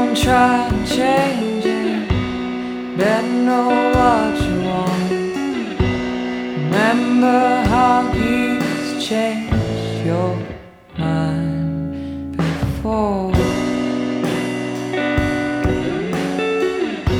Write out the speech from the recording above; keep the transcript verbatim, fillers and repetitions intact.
Don't try to change it. Better know what you want. Remember how he's changed your mind before.